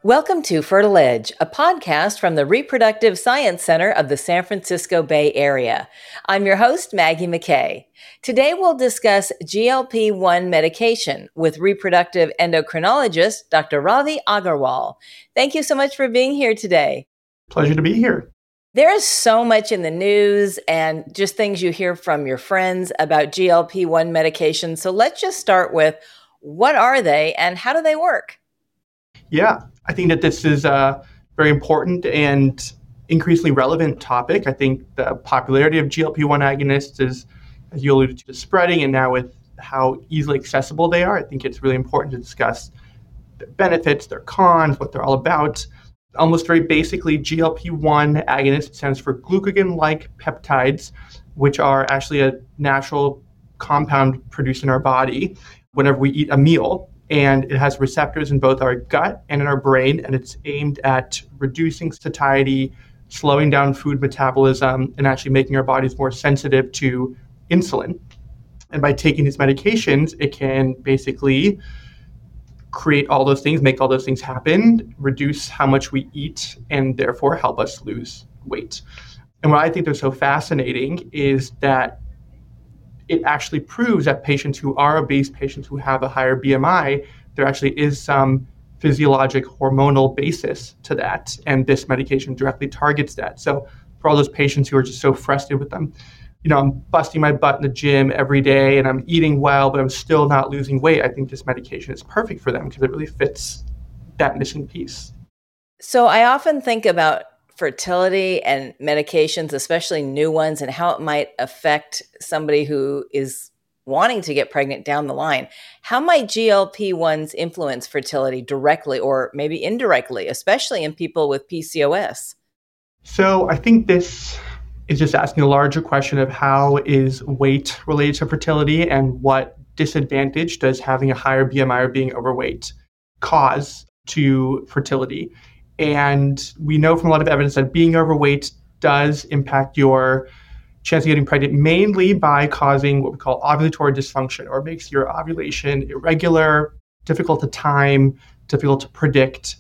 Welcome to Fertile Edge, a podcast from the Reproductive Science Center of the San Francisco Bay Area. I'm your host, Maggie McKay. Today we'll discuss GLP-1 medication with reproductive endocrinologist, Dr. Ravi Agarwal. Thank you so much for being here today. Pleasure to be here. There is so much in the news and just things you hear from your friends about GLP-1 medication. So let's just start with, what are they and how do they work? Yeah, I think that this is a very important and increasingly relevant topic. I think the popularity of GLP-1 agonists is, as you alluded to, spreading, and now with how easily accessible they are, I think it's really important to discuss their benefits, their cons, what they're all about. Almost very basically, GLP-1 agonist stands for glucagon-like peptides, which are actually a natural compound produced in our body whenever we eat a meal. And it has receptors in both our gut and in our brain, and it's aimed at reducing satiety, slowing down food metabolism, and actually making our bodies more sensitive to insulin. And by taking these medications, it can basically create all those things, make all those things happen, reduce how much we eat, and therefore help us lose weight. And what I think is so fascinating is that it actually proves that patients who are obese, patients who have a higher BMI, there actually is some physiologic hormonal basis to that. And this medication directly targets that. So for all those patients who are just so frustrated with them, I'm busting my butt in the gym every day and I'm eating well, but I'm still not losing weight. I think this medication is perfect for them because it really fits that missing piece. So I often think about fertility and medications, especially new ones, and how it might affect somebody who is wanting to get pregnant down the line. How might GLP-1s influence fertility directly or maybe indirectly, especially in people with PCOS? So I think this is just asking a larger question of how is weight related to fertility and what disadvantage does having a higher BMI or being overweight cause to fertility. And we know from a lot of evidence that being overweight does impact your chance of getting pregnant, mainly by causing what we call ovulatory dysfunction, or makes your ovulation irregular, difficult to time, difficult to predict,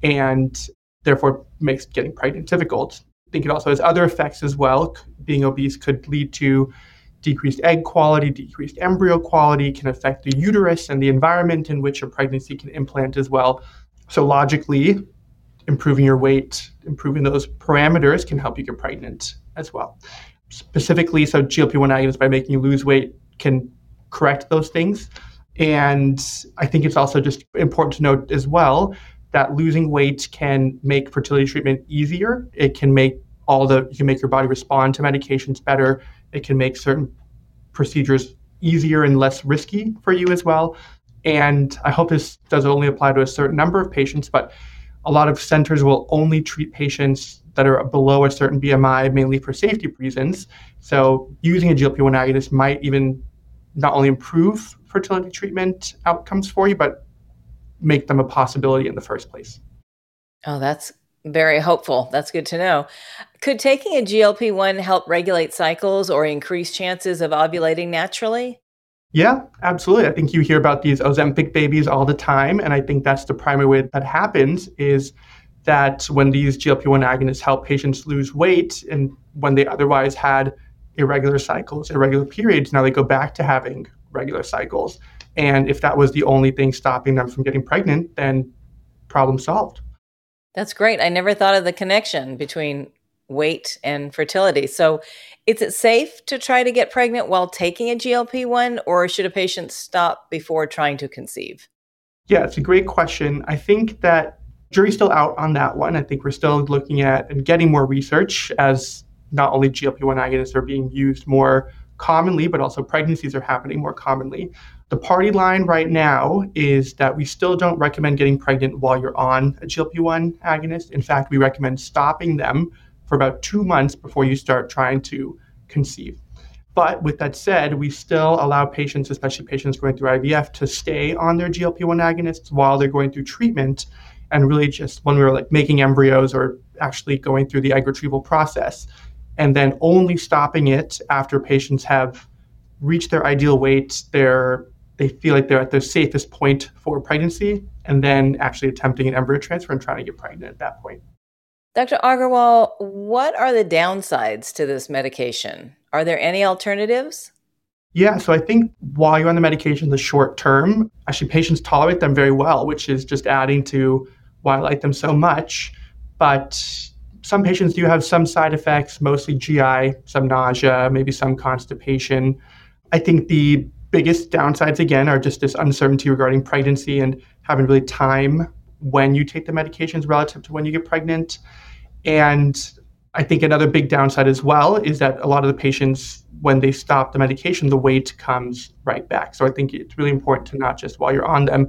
and therefore makes getting pregnant difficult. I think it also has other effects as well. Being obese could lead to decreased egg quality, decreased embryo quality, can affect the uterus and the environment in which a pregnancy can implant as well. So logically, improving your weight, improving those parameters can help you get pregnant as well. Specifically, so GLP-1 agonists, by making you lose weight, can correct those things. And I think it's also just important to note as well that losing weight can make fertility treatment easier. It can make you can make your body respond to medications better. It can make certain procedures easier and less risky for you as well. And I hope this does only apply to a certain number of patients, but a lot of centers will only treat patients that are below a certain BMI, mainly for safety reasons. So using a GLP-1 agonist might even not only improve fertility treatment outcomes for you, but make them a possibility in the first place. Oh, that's very hopeful. That's good to know. Could taking a GLP-1 help regulate cycles or increase chances of ovulating naturally? Yeah, absolutely. I think you hear about these Ozempic babies all the time. And I think that's the primary way that happens is that when these GLP-1 agonists help patients lose weight and when they otherwise had irregular cycles, irregular periods, now they go back to having regular cycles. And if that was the only thing stopping them from getting pregnant, then problem solved. That's great. I never thought of the connection between weight and fertility. So is it safe to try to get pregnant while taking a GLP-1, or should a patient stop before trying to conceive? Yeah, it's a great question. I think that jury's still out on that one. I think we're still looking at and getting more research as not only GLP-1 agonists are being used more commonly, but also pregnancies are happening more commonly. The party line right now is that we still don't recommend getting pregnant while you're on a GLP-1 agonist. In fact, we recommend stopping them for about 2 months before you start trying to conceive. But with that said, we still allow patients, especially patients going through IVF, to stay on their GLP-1 agonists while they're going through treatment. And really just when we were making embryos or actually going through the egg retrieval process, and then only stopping it after patients have reached their ideal weight, they've they feel like they're at their safest point for pregnancy, and then actually attempting an embryo transfer and trying to get pregnant at that point. Dr. Agarwal, what are the downsides to this medication? Are there any alternatives? Yeah, so I think while you're on the medication in the short term, actually patients tolerate them very well, which is just adding to why I like them so much. But some patients do have some side effects, mostly GI, some nausea, maybe some constipation. I think the biggest downsides, again, are just this uncertainty regarding pregnancy and having really time when you take the medications relative to when you get pregnant. And I think another big downside as well is that a lot of the patients, when they stop the medication, the weight comes right back. So I think it's really important to not just while you're on them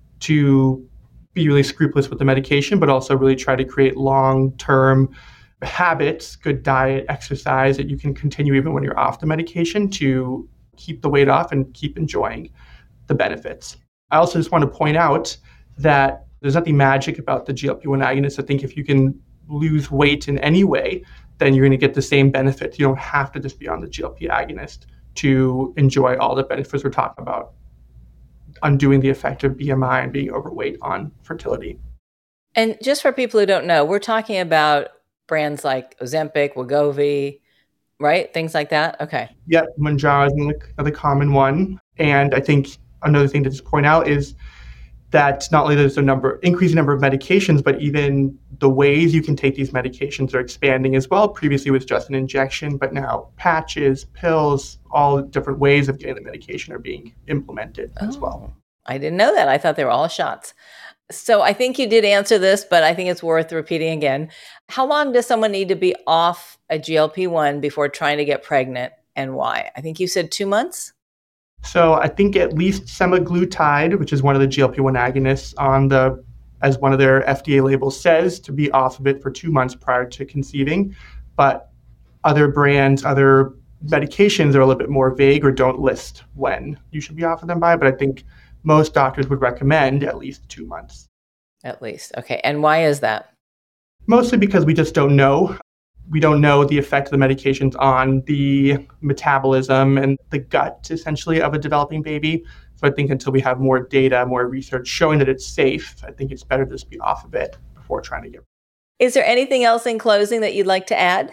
to be really scrupulous with the medication, but also really try to create long-term habits, good diet, exercise that you can continue even when you're off the medication to keep the weight off and keep enjoying the benefits. I also just want to point out that there's nothing magic about the GLP-1 agonists. I think if you can lose weight in any way, then you're going to get the same benefit. You don't have to just be on the GLP agonist to enjoy all the benefits we're talking about, undoing the effect of BMI and being overweight on fertility. And just for people who don't know, we're talking about brands like Ozempic, Wegovy, right? Things like that? Okay. Yep, Mounjaro is another common one. And I think another thing to just point out is that not only there's increasing number of medications, but even the ways you can take these medications are expanding as well. Previously it was just an injection, but now patches, pills, all different ways of getting the medication are being implemented as well. I didn't know that. I thought they were all shots. So I think you did answer this, but I think it's worth repeating again. How long does someone need to be off a GLP-1 before trying to get pregnant, and why? I think you said 2 months? So I think at least semaglutide, which is one of the GLP-1 agonists as one of their FDA labels says, to be off of it for 2 months prior to conceiving. But other brands, other medications are a little bit more vague or don't list when you should be off of them by, but I think most doctors would recommend at least 2 months. At least. Okay. And why is that? Mostly because we just don't know. We don't know the effect of the medications on the metabolism and the gut, essentially, of a developing baby. So I think until we have more data, more research showing that it's safe, I think it's better to just be off of it before trying to get. Is there anything else in closing that you'd like to add?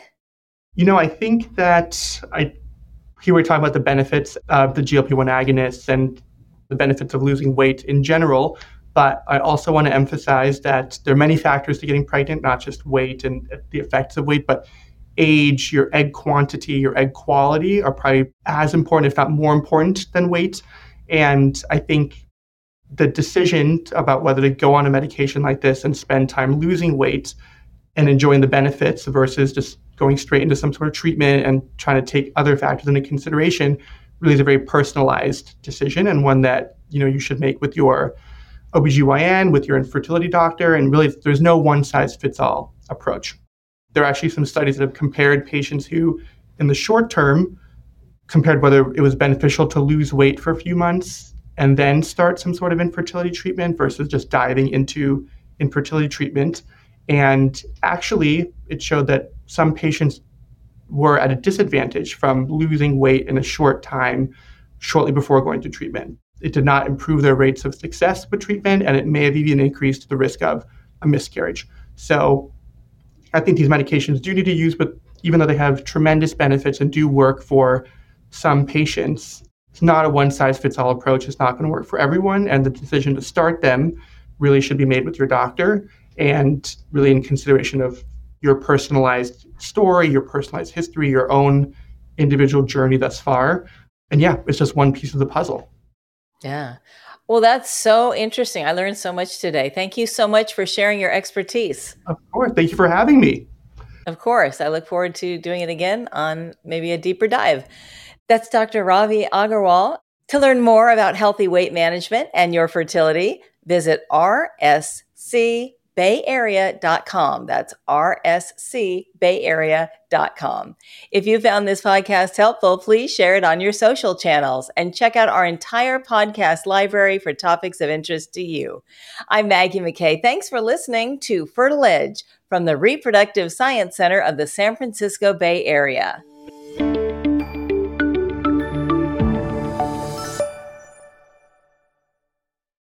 I think that here we're talking about the benefits of the GLP-1 agonists and the benefits of losing weight in general. But I also want to emphasize that there are many factors to getting pregnant, not just weight and the effects of weight, but age, your egg quantity, your egg quality are probably as important, if not more important than weight. And I think the decision about whether to go on a medication like this and spend time losing weight and enjoying the benefits versus just going straight into some sort of treatment and trying to take other factors into consideration really is a very personalized decision, and one that you should make with your OBGYN, with your infertility doctor, and really there's no one-size-fits-all approach. There are actually some studies that have compared patients who, in the short term, compared whether it was beneficial to lose weight for a few months and then start some sort of infertility treatment versus just diving into infertility treatment. And actually, it showed that some patients were at a disadvantage from losing weight in a short time shortly before going to treatment. It did not improve their rates of success with treatment, and it may have even increased the risk of a miscarriage. So I think these medications do need to use, but even though they have tremendous benefits and do work for some patients, it's not a one-size-fits-all approach. It's not going to work for everyone, and the decision to start them really should be made with your doctor and really in consideration of your personalized story, your personalized history, your own individual journey thus far. And yeah, it's just one piece of the puzzle. Yeah. Well, that's so interesting. I learned so much today. Thank you so much for sharing your expertise. Of course. Thank you for having me. Of course. I look forward to doing it again on maybe a deeper dive. That's Dr. Ravi Agarwal. To learn more about healthy weight management and your fertility, visit rscbayarea.com. That's rscbayarea.com. If you found this podcast helpful, please share it on your social channels and check out our entire podcast library for topics of interest to you. I'm Maggie McKay. Thanks for listening to Fertile Edge from the Reproductive Science Center of the San Francisco Bay Area.